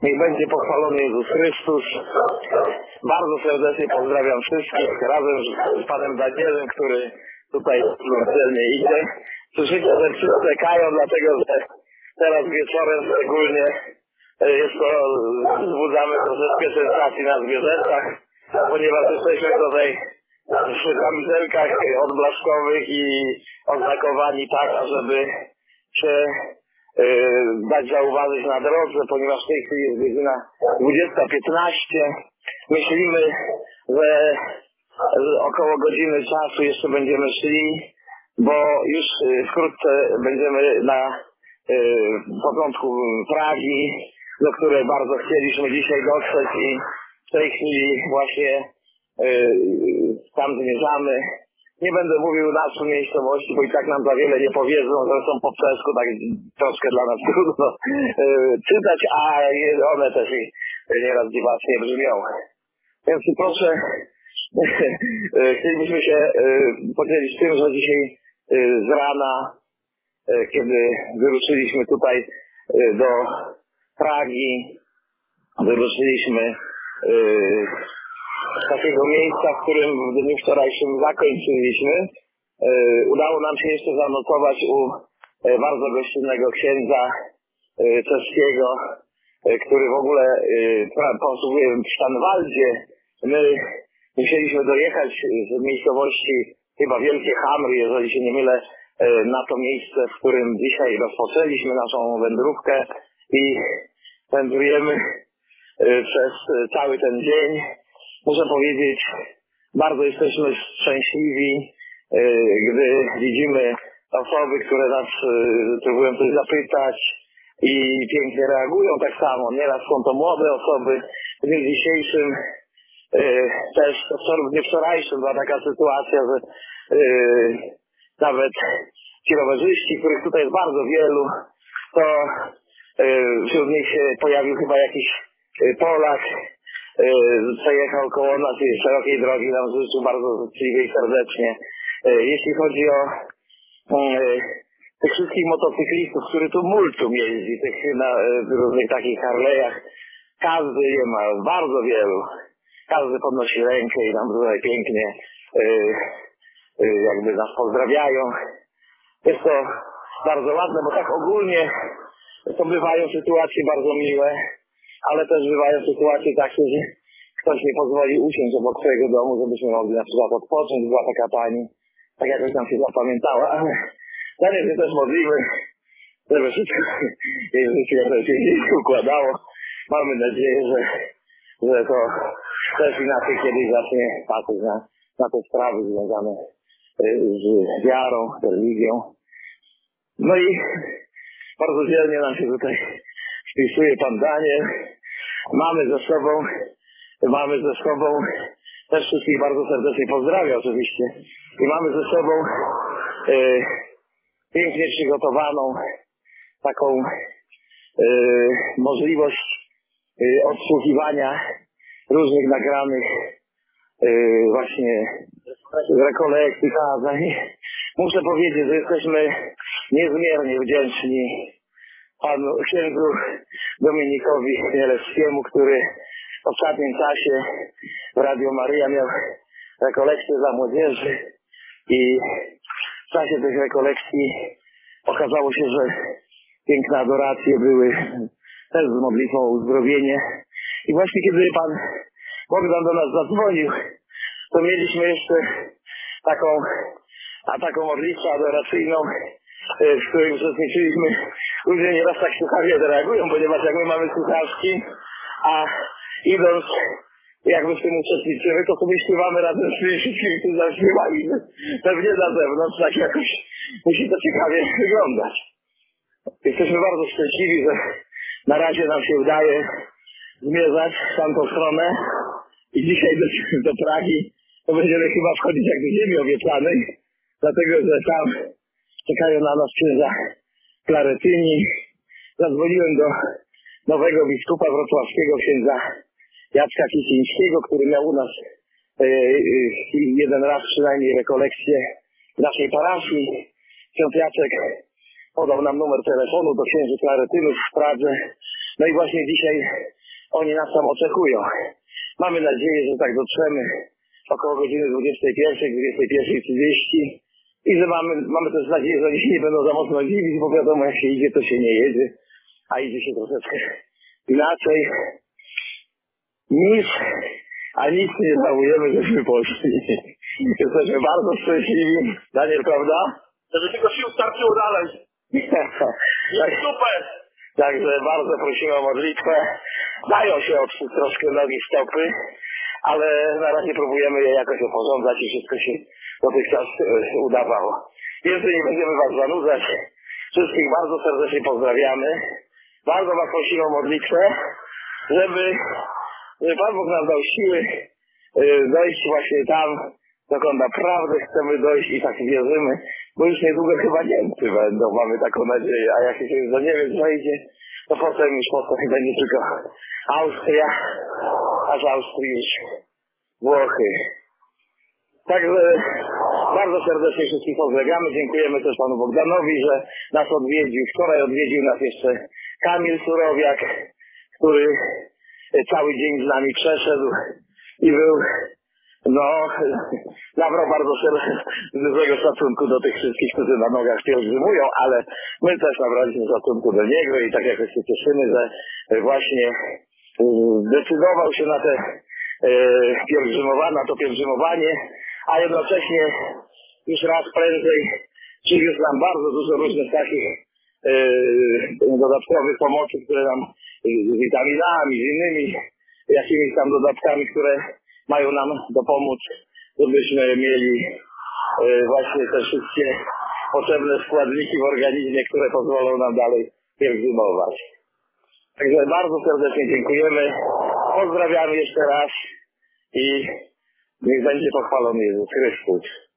Niech będzie pochwalony Jezus Chrystus. Bardzo serdecznie pozdrawiam wszystkich razem z panem Danielem, który tutaj celnie idzie. Słyszycie, że wszyscy czekają, dlatego że teraz wieczorem szczególnie jest to, wzbudzamy troszeczkę sensacji na zwierzętach, ponieważ jesteśmy tutaj w kamizelkach odblaskowych i oznakowani tak, żeby się dać zauważyć na drodze, ponieważ w tej chwili jest godzina 20:15. Myślimy, że około godziny czasu jeszcze będziemy szli, bo już wkrótce będziemy na początku Pragi, do której bardzo chcieliśmy dzisiaj dotrzeć i w tej chwili właśnie tam zmierzamy. Nie będę mówił nazw miejscowości, bo i tak nam za wiele nie powiedzą, zresztą po czesku tak troszkę dla nas trudno czytać, a one też nieraz dziwacznie brzmią. Więc proszę, chcielibyśmy się podzielić tym, że dzisiaj z rana, kiedy wyruszyliśmy tutaj do Pragi, wyruszyliśmy z takiego miejsca, w którym w dniu wczorajszym zakończyliśmy. Udało nam się jeszcze zanotować u bardzo gościnnego księdza czeskiego, który w ogóle posługuje w Sztanwaldzie. My musieliśmy dojechać z miejscowości chyba Wielkie Hamry, jeżeli się nie mylę, na to miejsce, w którym dzisiaj rozpoczęliśmy naszą wędrówkę i wędrujemy przez cały ten dzień. Muszę powiedzieć, bardzo jesteśmy szczęśliwi, gdy widzimy osoby, które nas próbują coś zapytać i pięknie reagują tak samo. Nieraz są to młode osoby. W dniu dzisiejszym, też w dniu wczorajszym była taka sytuacja, że nawet ci rowerzyści, których tutaj jest bardzo wielu, to wśród nich się pojawił chyba jakiś Polak, przejechał koło nas i szerokiej drogi nam życzył bardzo życzliwie i serdecznie. Jeśli chodzi o tych wszystkich motocyklistów, który tu multum jeździ, tych na różnych takich Harley'ach, każdy je ma, bardzo wielu. Każdy podnosi rękę i nam tutaj pięknie jakby nas pozdrawiają. Jest to bardzo ładne, bo tak ogólnie to bywają sytuacje bardzo miłe, ale też bywają sytuacje takie, że ktoś nie pozwoli usiąść obok swojego domu, żebyśmy mogli na przykład odpocząć. Była taka pani, tak jakoś nam się zapamiętała, ale dalej się też modlimy, żeby wszystko jej życie się nie układało. Mamy nadzieję, że to też inaczej kiedyś zacznie patrzeć na te sprawy związane z wiarą, religią. No i bardzo dzielnie nam się tutaj wpisuje pan Daniel. Mamy ze sobą, też wszystkich bardzo serdecznie pozdrawiam oczywiście. I mamy ze sobą pięknie przygotowaną taką możliwość odsłuchiwania różnych nagranych właśnie rekolekcji, kazań. Muszę powiedzieć, że jesteśmy niezmiernie wdzięczni panu księdzu Dominikowi Chmielewskiemu, który w ostatnim czasie w Radio Maryja miał rekolekcje dla młodzieży i w czasie tych rekolekcji okazało się, że piękne adoracje były też z modlitwą o uzdrowienie. I właśnie kiedy pan Bogdan do nas zadzwonił, to mieliśmy jeszcze taką modlitwę adoracyjną, w której uczestniczyliśmy. Ludzie nieraz tak słuchawnie reagują, ponieważ jak my mamy słuchawki, a idąc jakby w tym uczestniczymy, to sobie śpiewamy razem z tymi wszystkimi, którzy zaśpiewali. Pewnie na zewnątrz tak jakoś musi to ciekawie wyglądać. Jesteśmy bardzo szczęśliwi, że na razie nam się udaje zmierzać w tamtą stronę i dzisiaj do Pragi to będziemy chyba wchodzić jak do ziemi obiecanej, dlatego że tam czekają na nas księża Klaretyni. Zadzwoniłem do nowego biskupa wrocławskiego, księdza Jacka Kicińskiego, który miał u nas jeden raz przynajmniej rekolekcję w naszej parafii. Ksiądz Jacek podał nam numer telefonu do księży Klaretynów w Pradze No i właśnie dzisiaj oni nas tam oczekują. Mamy nadzieję, że tak dotrzemy około godziny 21, 21:30 i że mamy też nadzieję, że oni nie będą za mocno dziwić, bo wiadomo, jak się idzie, to się nie jedzie, a idzie się troszeczkę inaczej. Nic nie żałujemy, żeśmy poszli. Jesteśmy bardzo szczęśliwi. Daniel, prawda? Żeby tylko sił starczyło dalej. Super! Także bardzo prosimy o modlitwę. Dają się oprzeć troszkę nogi, stopy, ale na razie próbujemy je jakoś oporządzać i wszystko się dotychczas udawało. Więcej nie będziemy Was zanudzać. Wszystkich bardzo serdecznie pozdrawiamy. Bardzo Was prosimy o modlitwę, żeby Pan Bóg nam dał siły dojść właśnie tam, dokąd naprawdę chcemy dojść i tak wierzymy, bo już niedługo chyba Niemcy będą, mamy taką nadzieję, a jak się do Niemiec wejdzie, to potem będzie tylko Austria, a z Austrii już Włochy. Także bardzo serdecznie wszystkich pozdrawiamy, dziękujemy też Panu Bogdanowi, że nas odwiedził. Wczoraj odwiedził nas jeszcze Kamil Surowiak, który cały dzień z nami przeszedł i był, nabrał bardzo dużego szacunku do tych wszystkich, którzy na nogach pielgrzymują, ale my też nabraliśmy szacunku do niego i tak jakoś się cieszymy, że właśnie zdecydował się na to pielgrzymowanie, a jednocześnie już raz prędzej przywiózł nam bardzo dużo różnych takich dodatkowych pomocy, które nam z witaminami, z innymi jakimiś tam dodatkami, które mają nam dopomóc, żebyśmy mieli właśnie te wszystkie potrzebne składniki w organizmie, które pozwolą nam dalej pielgrzymować. Także bardzo serdecznie dziękujemy, pozdrawiamy jeszcze raz i niech będzie pochwalony Jezus Chrystus.